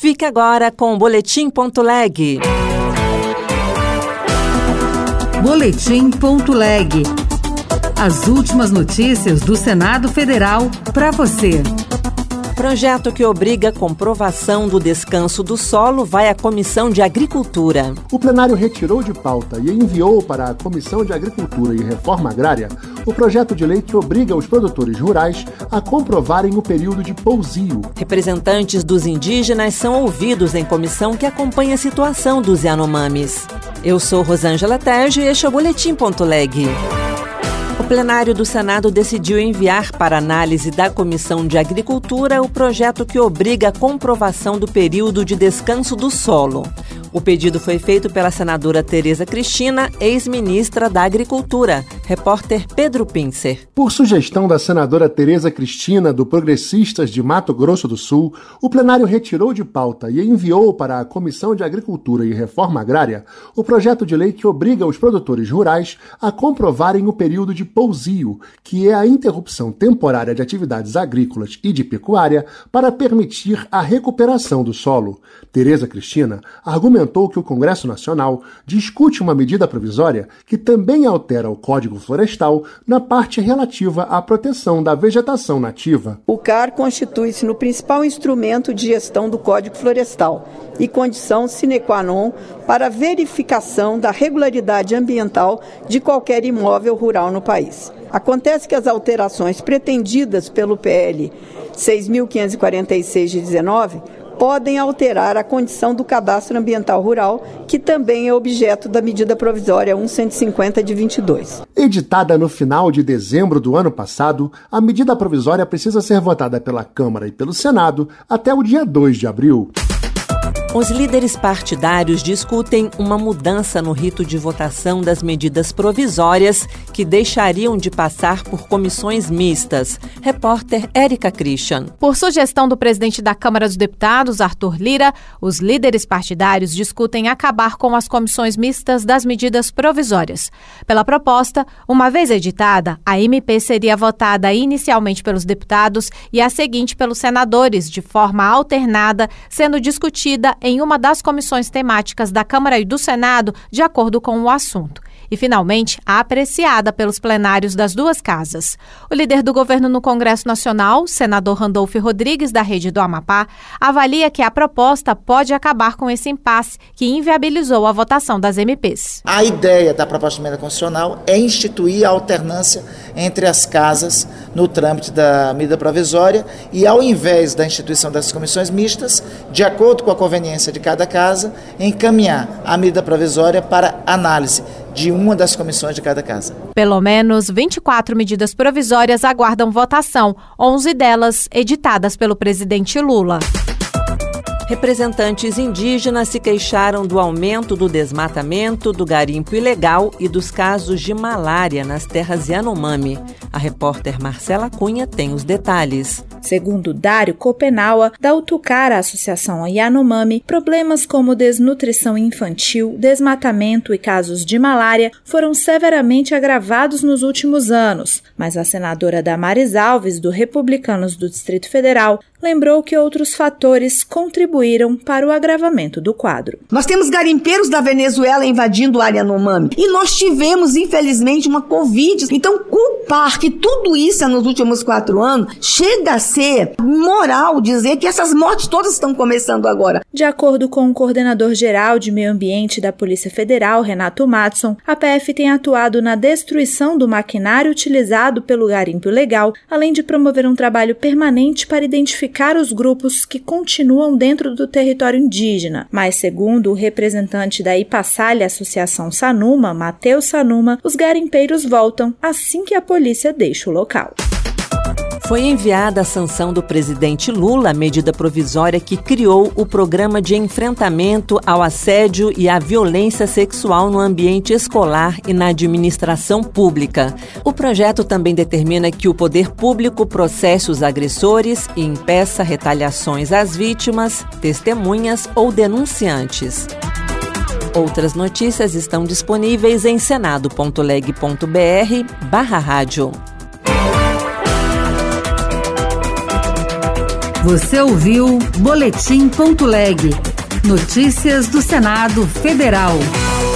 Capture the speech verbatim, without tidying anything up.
Fique agora com o Boletim.leg. Boletim.leg. As últimas notícias do Senado Federal para você. Projeto que obriga a comprovação do descanso do solo vai à Comissão de Agricultura. O plenário retirou de pauta e enviou para a Comissão de Agricultura e Reforma Agrária o projeto de lei que obriga os produtores rurais a comprovarem o período de pousio. Representantes dos indígenas são ouvidos em comissão que acompanha a situação dos Yanomamis. Eu sou Rosângela Tejo e este é o Boletim.leg. O plenário do Senado decidiu enviar para análise da Comissão de Agricultura o projeto que obriga a comprovação do período de descanso do solo. O pedido foi feito pela senadora Tereza Cristina, ex-ministra da Agricultura. Repórter Pedro Pincer. Por sugestão da senadora Tereza Cristina, do Progressistas de Mato Grosso do Sul, o plenário retirou de pauta e enviou para a Comissão de Agricultura e Reforma Agrária o projeto de lei que obriga os produtores rurais a comprovarem o período de pousio, que é a interrupção temporária de atividades agrícolas e de pecuária para permitir a recuperação do solo. Tereza Cristina argumentou que o Congresso Nacional discute uma medida provisória que também altera o Código Florestal na parte relativa à proteção da vegetação nativa. O C A R constitui-se no principal instrumento de gestão do Código Florestal e condição sine qua non para a verificação da regularidade ambiental de qualquer imóvel rural no país. Acontece que as alterações pretendidas pelo P L seis mil quinhentos e quarenta e seis de dezenove podem alterar a condição do cadastro ambiental rural, que também é objeto da medida provisória cento e cinquenta de vinte e dois. Editada no final de dezembro do ano passado, a medida provisória precisa ser votada pela Câmara e pelo Senado até o dia dois de abril. Os líderes partidários discutem uma mudança no rito de votação das medidas provisórias que deixariam de passar por comissões mistas. Repórter Érica Christian. Por sugestão do presidente da Câmara dos Deputados, Arthur Lira, os líderes partidários discutem acabar com as comissões mistas das medidas provisórias. Pela proposta, uma vez editada, a M P seria votada inicialmente pelos deputados e a seguinte pelos senadores, de forma alternada, sendo discutida em uma das comissões temáticas da Câmara e do Senado, de acordo com o assunto. E, finalmente, apreciada pelos plenários das duas casas. O líder do governo no Congresso Nacional, senador Randolfo Rodrigues, da Rede do Amapá, avalia que a proposta pode acabar com esse impasse que inviabilizou a votação das M Ps. A ideia da proposta de emenda constitucional é instituir a alternância entre as casas no trâmite da medida provisória e, ao invés da instituição das comissões mistas, de acordo com a conveniência de cada casa, encaminhar a medida provisória para análise de uma das comissões de cada casa. Pelo menos vinte e quatro medidas provisórias aguardam votação, onze delas editadas pelo presidente Lula. Representantes indígenas se queixaram do aumento do desmatamento, do garimpo ilegal e dos casos de malária nas terras Yanomami. A repórter Marcela Cunha tem os detalhes. Segundo Dário Copenaua, da Utucara Associação Yanomami, problemas como desnutrição infantil, desmatamento e casos de malária foram severamente agravados nos últimos anos, mas a senadora Damares Alves, do Republicanos do Distrito Federal, lembrou que outros fatores contribuíram para o agravamento do quadro. Nós temos garimpeiros da Venezuela invadindo a área Yanomami e nós tivemos, infelizmente, uma Covid. Então, culpar que tudo isso é nos últimos quatro anos chega a ser moral dizer que essas mortes todas estão começando agora. De acordo com o coordenador-geral de Meio Ambiente da Polícia Federal, Renato Matson, a P F tem atuado na destruição do maquinário utilizado pelo garimpo ilegal, além de promover um trabalho permanente para identificar os grupos que continuam dentro do território indígena. Mas, segundo o representante da Ipassalha Associação Sanuma, Matheus Sanuma, os garimpeiros voltam assim que a polícia deixa o local. Foi enviada a sanção do presidente Lula a medida provisória que criou o Programa de Enfrentamento ao Assédio e à Violência Sexual no Ambiente Escolar e na Administração Pública. O projeto também determina que o poder público processe os agressores e impeça retaliações às vítimas, testemunhas ou denunciantes. Outras notícias estão disponíveis em senado.leg.br barra rádio. Você ouviu Boletim Ponto Leg. Notícias do Senado Federal.